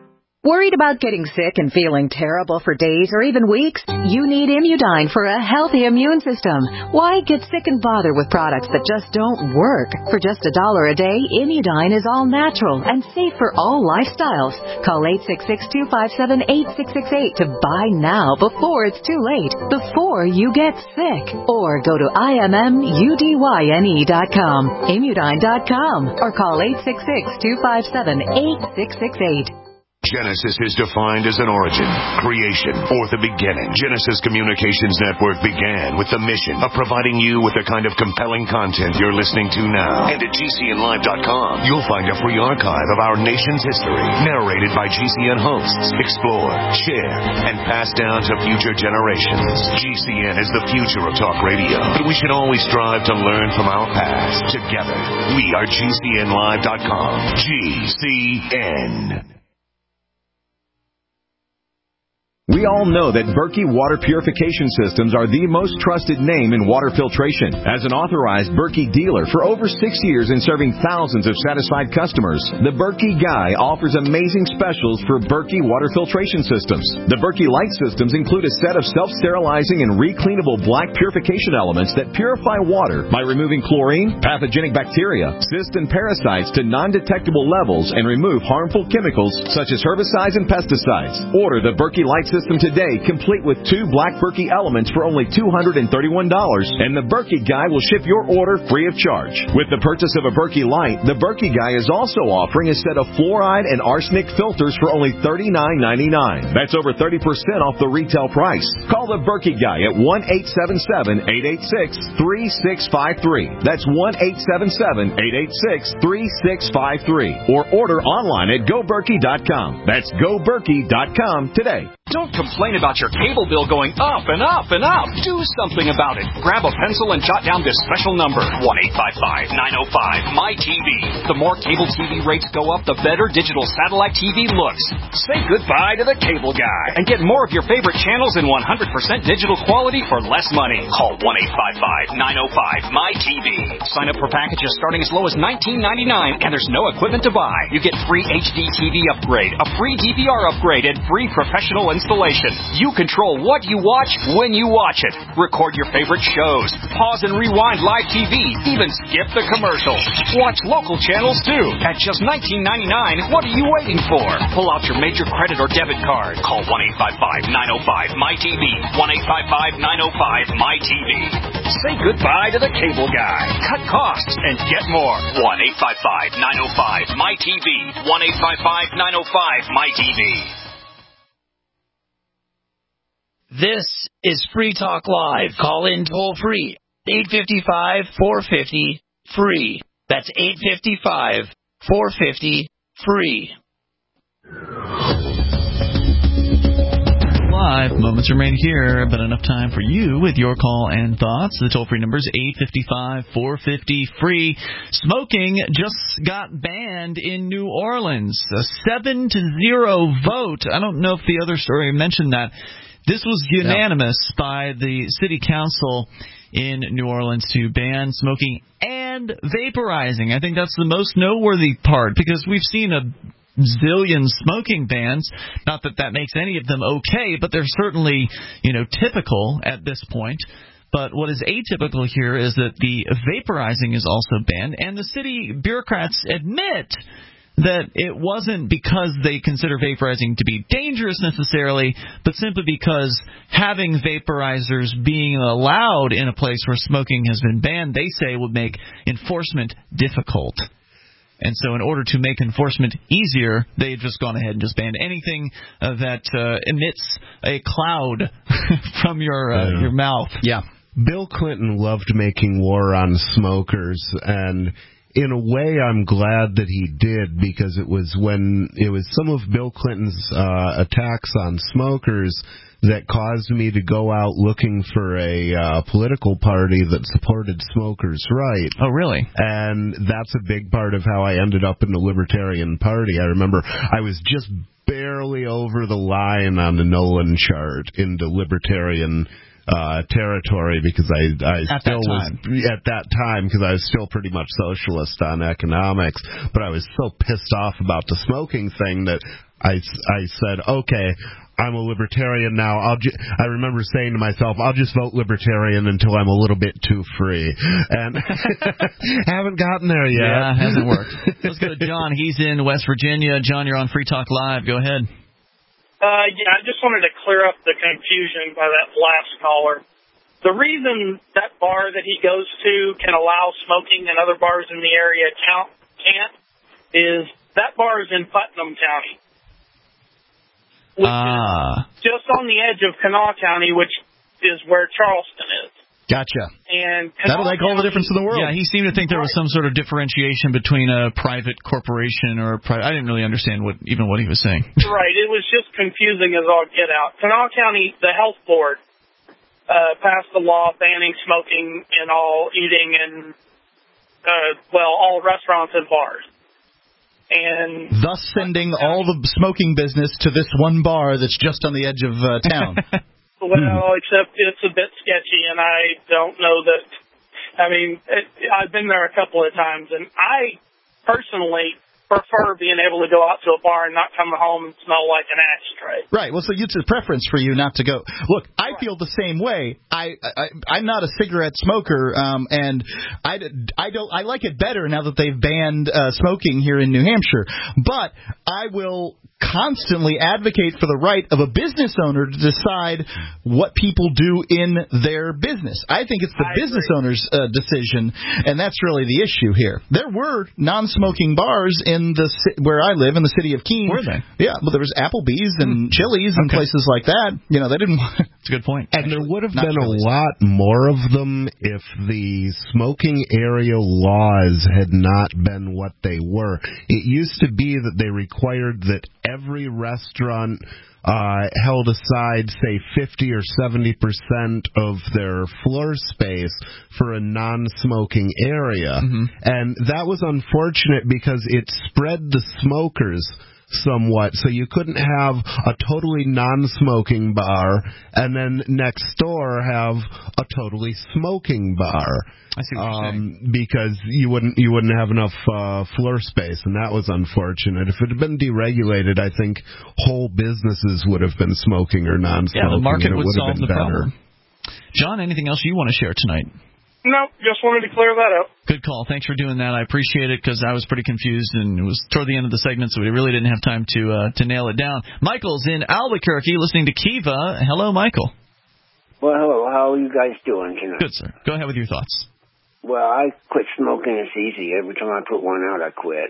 Worried about getting sick and feeling terrible for days or even weeks? You need Immudyne for a healthy immune system. Why get sick and bother with products that just don't work? For just a dollar a day, Immudyne is all natural and safe for all lifestyles. Call eight six six, two five seven, eight six six eight to buy now before it's too late, before you get sick. Or go to I M M U D Y N E dot com, Immudyne dot com, or call eight six six, two five seven, eight six six eight. Genesis is defined as an origin, creation, or the beginning. Genesis Communications Network began with the mission of providing you with the kind of compelling content you're listening to now. And at G C N live dot com, you'll find a free archive of our nation's history, narrated by G C N hosts, explored, shared, and passed down to future generations. G C N is the future of talk radio, but we should always strive to learn from our past. Together, we are G C N live dot com. G C N. We all know that Berkey Water Purification Systems are the most trusted name in water filtration. As an authorized Berkey dealer for over six years and serving thousands of satisfied customers, the Berkey Guy offers amazing specials for Berkey Water Filtration Systems. The Berkey Light Systems include a set of self-sterilizing and recleanable black purification elements that purify water by removing chlorine, pathogenic bacteria, cysts, and parasites to non-detectable levels and remove harmful chemicals such as herbicides and pesticides. Order the Berkey Light System System today, complete with two black Berkey elements for only two hundred thirty-one dollars, and the Berkey Guy will ship your order free of charge. With the purchase of a Berkey Light, the Berkey Guy is also offering a set of fluoride and arsenic filters for only thirty-nine ninety-nine. That's over thirty percent off the retail price. Call the Berkey Guy at one eight seven seven, eight eight six, three six five three. That's one eight seven seven, eight eight six, three six five three. Or order online at go berkey dot com. That's go berkey dot com today. Don't complain about your cable bill going up and up and up. Do something about it. Grab a pencil and jot down this special number, one eight five five, nine oh five, M Y T V. The more cable T V rates go up, the better digital satellite T V looks. Say goodbye to the cable guy and get more of your favorite channels in one hundred percent digital quality for less money. Call one eight five five, nine oh five, M Y T V. Sign up for packages starting as low as nineteen ninety-nine, and there's no equipment to buy. You get free H D T V upgrade, a free D V R upgrade, and free professional installation. You control what you watch when you watch it. Record your favorite shows. Pause and rewind live T V. Even skip the commercials. Watch local channels too. At just nineteen ninety-nine, what are you waiting for? Pull out your major credit or debit card. Call one eight five five, nine oh five, M Y T V. one eight five five, nine oh five, M Y T V. Say goodbye to the cable guy. Cut costs and get more. one eight five five, nine oh five, M Y T V. one eight five five, nine oh five, M Y T V. This is Free Talk Live. Call in toll free. eight five five, four five zero, free. That's eight five five, four five zero, free. Live moments remain here, but enough time for you with your call and thoughts. The toll-free number is eight five five, four five zero, free. Smoking just got banned in New Orleans. A seven to zero vote. I don't know if the other story mentioned that. This was unanimous yep. by the city council in New Orleans to ban smoking and vaporizing. I think that's the most noteworthy part, because we've seen a zillion smoking bans. Not that that makes any of them okay, but they're certainly, you know, typical at this point. But what is atypical here is that the vaporizing is also banned, and the city bureaucrats admit that it wasn't because they consider vaporizing to be dangerous necessarily, but simply because having vaporizers being allowed in a place where smoking has been banned, they say would make enforcement difficult. And so in order to make enforcement easier, they've just gone ahead and just banned anything uh, that uh, emits a cloud from your uh, yeah. your mouth. Yeah. Bill Clinton loved making war on smokers, and in a way, I'm glad that he did, because it was when it was some of Bill Clinton's uh, attacks on smokers that caused me to go out looking for a uh, political party that supported smokers' rights. Oh, really? And that's a big part of how I ended up in the Libertarian Party. I remember I was just barely over the line on the Nolan chart into Libertarian Uh, territory, because I, I at still that was at that time because I was still pretty much socialist on economics, but I was so pissed off about the smoking thing that I, I said, okay, I'm a libertarian now. I'll ju- I remember saying to myself, I'll just vote libertarian until I'm a little bit too free. And haven't gotten there yet. Yeah, hasn't worked. Let's go to John. He's in West Virginia. John, you're on Free Talk Live. Go ahead. Uh, yeah, I just wanted to clear up the confusion by that last caller. The reason that bar that he goes to can allow smoking and other bars in the area count, can't is that bar is in Putnam County. Which Ah. is just on the edge of Kanawha County, which is where Charleston is. Gotcha. And That'll make all the difference in the world. Yeah, he seemed to think there was some sort of differentiation between a private corporation or a private. I didn't really understand what even what he was saying. Right. It was just confusing as all get out. Kanawha County, the health board, uh, passed a law banning smoking in all eating and, uh, well, all restaurants and bars. And thus sending all the smoking business to this one bar that's just on the edge of uh, town. Well, except it's a bit sketchy, and I don't know that. I mean, it, I've been there a couple of times, and I personally prefer being able to go out to a bar and not come home and smell like an ashtray. Right. Well, so it's a preference for you not to go. Look, I right. feel the same way. I, I I'm not a cigarette smoker, um, and I, I don't I like it better now that they've banned uh, smoking here in New Hampshire. But I will constantly advocate for the right of a business owner to decide what people do in their business. I think it's the I business agree. owner's uh, decision, and that's really the issue here. There were non-smoking bars in the where I live in the city of Keene. Were they? Yeah, but there was Applebee's and mm. Chili's and okay. places like that. You know, they didn't. That's a good point. And actually. There would have Not been Chili's. a lot more of them if the smoking area laws had not been what they were. It used to be that they required that every restaurant uh, held aside, say, fifty or seventy percent of their floor space for a non-smoking area. Mm-hmm. And that was unfortunate because it spread the smokers somewhat, so you couldn't have a totally non-smoking bar and then next door have a totally smoking bar. I see what you're um, saying. Because you wouldn't you wouldn't have enough uh, floor space, and that was unfortunate. If it had been deregulated, I think whole businesses would have been smoking or non-smoking. Yeah, the market would would solve the better. problem. John, anything else you want to share tonight? No, just wanted to clear that up. Good call. Thanks for doing that. I appreciate it because I was pretty confused, and it was toward the end of the segment, so we really didn't have time to uh, to nail it down. Michael's in Albuquerque listening to Kiva. Hello, Michael. Well, hello. How are you guys doing tonight? Good, sir. Go ahead with your thoughts. Well, I quit smoking. It's easy. Every time I put one out, I quit.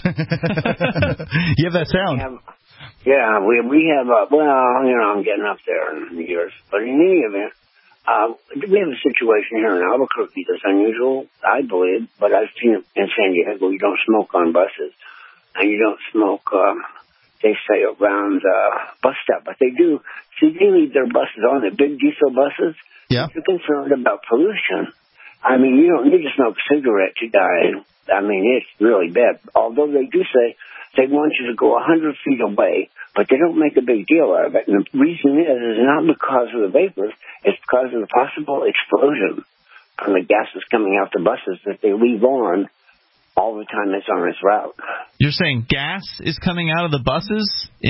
You have that sound. We have, yeah, we we have, uh, well, you know, I'm getting up there in the years. But in any event, Uh, we have a situation here in Albuquerque that's unusual, I believe, but I've seen it in San Diego. You don't smoke on buses, and you don't smoke, um, they say, around uh, bus stop. But they do. See, they leave their buses on, the big diesel buses. Yeah. If you're concerned about pollution, I mean, you don't need to smoke a cigarette to die. I mean, it's really bad. Although they do say they want you to go one hundred feet away, but they don't make a big deal out of it. And the reason is, is not because of the vapors, it's because of the possible explosion from the gases coming out the buses that they leave on all the time it's on its route. You're saying gas is coming out of the buses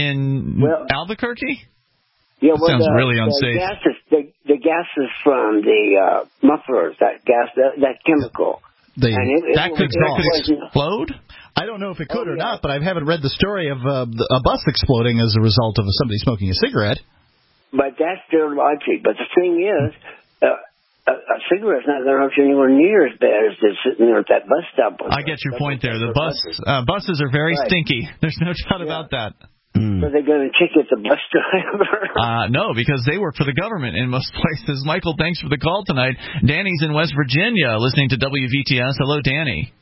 in well, Albuquerque? Yeah, well, sounds the, really unsafe. The gases, the, the gases from the uh, mufflers, that gas, that, that chemical. They, and it, that it, could, it, that could it explode? I don't know if it could oh, or yeah. not, but I haven't read the story of uh, a bus exploding as a result of somebody smoking a cigarette. But that's their logic. But the thing is, uh, a, a cigarette's not going to hurt you anywhere near as bad as just sitting there at that bus stop. I get your point there. The bus uh, buses are very right. stinky. There's no doubt yeah. about that. Mm. So they're going to ticket the bus driver? uh, no, because they work for the government in most places. Michael, thanks for the call tonight. Danny's in West Virginia listening to W V T S. Hello, Danny.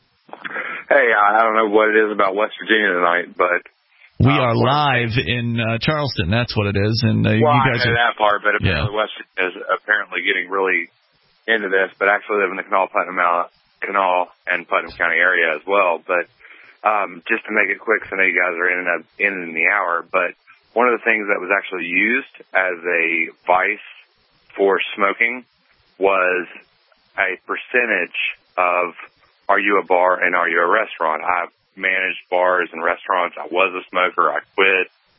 Hey, I don't know what it is about West Virginia tonight, but we uh, are live in uh, Charleston. That's what it is. And uh, well, you guys I know are, that part, but apparently yeah. West Virginia is apparently getting really into this. But I actually live in the Kanawha, Putnam, Kanawha and Putnam County area as well. But um, just to make it quick, so I know you guys are in and in, in the hour, but one of the things that was actually used as a vice for smoking was a percentage of are you a bar and are you a restaurant. I've managed bars and restaurants. I was a smoker. I quit.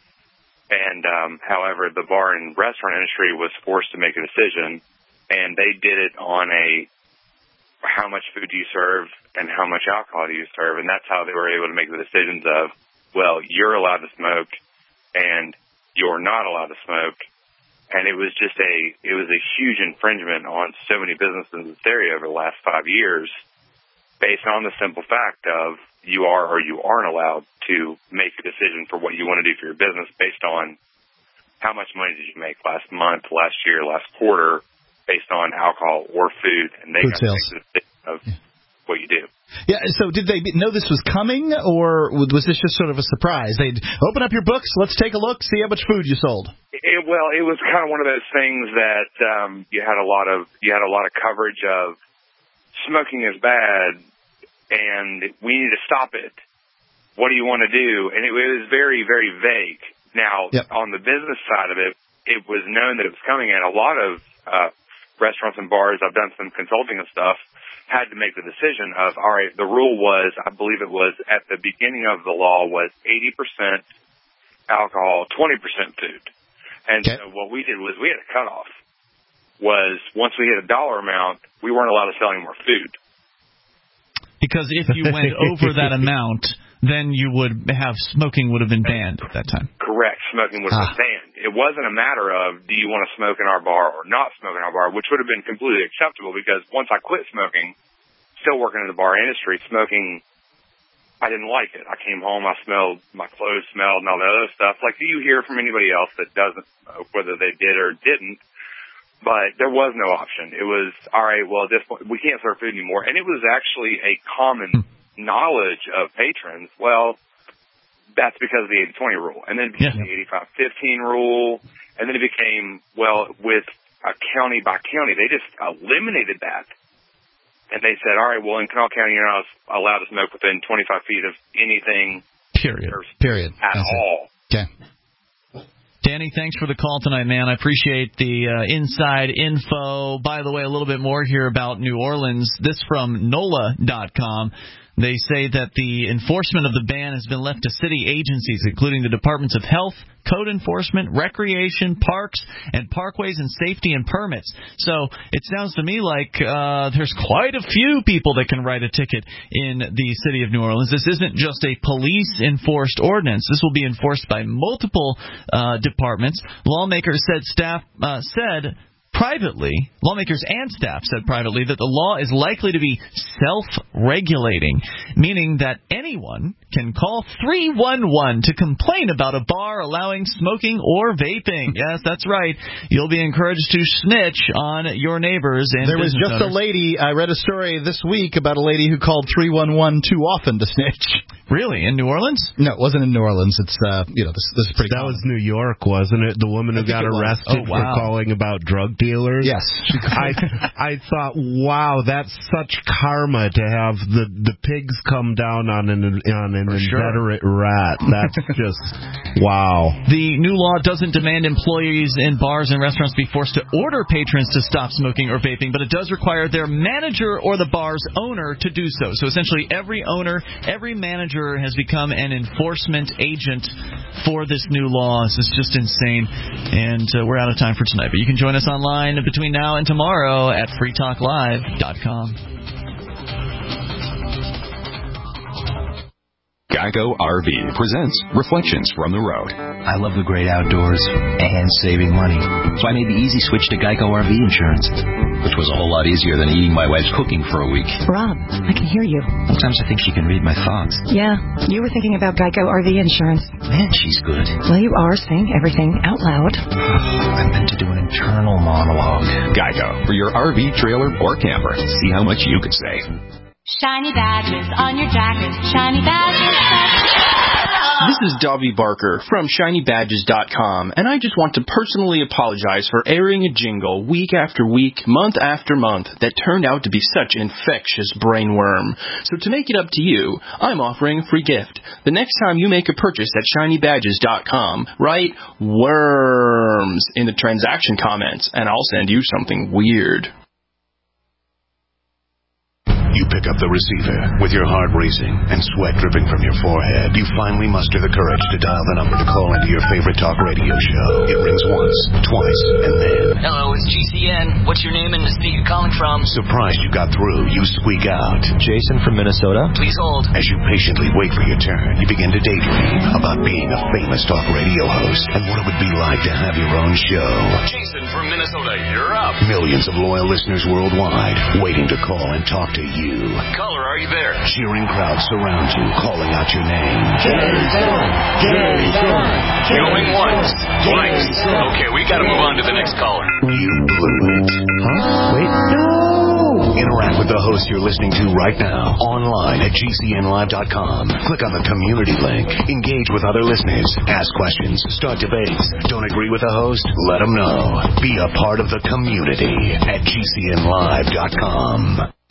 And, um, however, the bar and restaurant industry was forced to make a decision, and they did it on a how much food do you serve and how much alcohol do you serve, and that's how they were able to make the decisions of, well, you're allowed to smoke and you're not allowed to smoke. And it was just a, it was a huge infringement on so many businesses in this area over the last five years based on the simple fact of you are or you aren't allowed to make a decision for what you want to do for your business based on how much money did you make last month, last year, last quarter, based on alcohol or food, and they food got sales. to make the decision of what you do. Yeah, so did they know this was coming, or was this just sort of a surprise? They'd open up your books, let's take a look, see how much food you sold. It, well, it was kind of one of those things that um, you had a lot of you had a lot of coverage of smoking is bad, and we need to stop it. What do you want to do? And it, it was very, very vague. Now, yep. on the business side of it, it was known that it was coming, and a lot of uh, restaurants and bars, I've done some consulting and stuff, had to make the decision of, all right, the rule was, I believe it was at the beginning of the law was eighty percent alcohol, twenty percent food. And okay. so what we did was we had a cutoff. Was once we hit a dollar amount, we weren't allowed to sell any more food. Because if you went over that amount, then you would have smoking would have been banned at that time. Correct. Smoking would have ah. been banned. It wasn't a matter of do you want to smoke in our bar or not smoke in our bar, which would have been completely acceptable because once I quit smoking, still working in the bar industry, smoking, I didn't like it. I came home, I smelled, my clothes smelled and all that other stuff. Like you hear from anybody else that doesn't smoke, whether they did or didn't. But there was no option. It was, all right, well, at this point, we can't serve food anymore. And it was actually a common knowledge of patrons. Well, that's because of the eighty twenty rule. And then it became yeah. the eighty-five fifteen rule. And then it became, well, with a county by county, they just eliminated that. And they said, all right, well, in Kanawha County, you're not allowed to smoke within twenty-five feet of anything. Period. Period. At that's all. It. Okay. Danny, thanks for the call tonight, man. I appreciate the uh, inside info. By the way, a little bit more here about New Orleans. This from N O L A dot com. They say that the enforcement of the ban has been left to city agencies, including the Departments of Health, Code Enforcement, Recreation, Parks, and Parkways and Safety and Permits. So it sounds to me like uh, there's quite a few people that can write a ticket in the city of New Orleans. This isn't just a police-enforced ordinance. This will be enforced by multiple uh, departments. Lawmakers said staff uh, said. Privately, lawmakers and staff said privately that the law is likely to be self-regulating, meaning that anyone can call three one one to complain about a bar allowing smoking or vaping. Yes, that's right. You'll be encouraged to snitch on your neighbors and There was just owners. a lady, I read a story this week about a lady who called three one one too often to snitch. Really? In New Orleans? No, it wasn't in New Orleans. It's, uh, you know, this, this is pretty That common. was New York, wasn't it? The woman who got arrested oh, wow. for calling about drug dealers? Yes. I I thought, wow, that's such karma to have the, the pigs come down on an on an For inveterate sure. rat. That's just, wow. The new law doesn't demand employees in bars and restaurants be forced to order patrons to stop smoking or vaping, but it does require their manager or the bar's owner to do so. So essentially every owner, every manager has become an enforcement agent for this new law. This is just insane. And uh, we're out of time for tonight. But you can join us online between now and tomorrow at free talk live dot com. Geico R V presents Reflections from the Road. I love the great outdoors and saving money, so I made the easy switch to Geico R V insurance, which was a whole lot easier than eating my wife's cooking for a week. Rob, I can hear you. Sometimes I think she can read my thoughts. Yeah, you were thinking about Geico R V insurance. Man, she's good. Well, you are saying everything out loud. I meant to do an internal monologue. Geico, for your R V, trailer, or camper. See how much you could save. Shiny badges on your jacket. Shiny badges. This is Dovey Barker from shiny badges dot com, and I just want to personally apologize for airing a jingle week after week, month after month, that turned out to be such an infectious brainworm. So to make it up to you, I'm offering a free gift. The next time you make a purchase at shiny badges dot com, write worms in the transaction comments, and I'll send you something weird. You pick up the receiver. With your heart racing and sweat dripping from your forehead, you finally muster the courage to dial the number to call into your favorite talk radio show. It rings once, twice, and then... Hello, it's G C N. What's your name and the state you're calling from? Surprised you got through, you squeak out. Jason from Minnesota. Please hold. As you patiently wait for your turn, you begin to daydream about being a famous talk radio host and what it would be like to have your own show. Jason from Minnesota, you're up. Millions of loyal listeners worldwide waiting to call and talk to you. Caller, are you there? Cheering crowds surround you, calling out your name. Jason! Jason! Going once, twice. Okay, we gotta move on to the next caller. You blew it. Huh? Wait, no! Interact with the host you're listening to right now online at G C N live dot com. Click on the community link. Engage with other listeners. Ask questions. Start debates. Don't agree with the host? Let them know. Be a part of the community at G C N live dot com.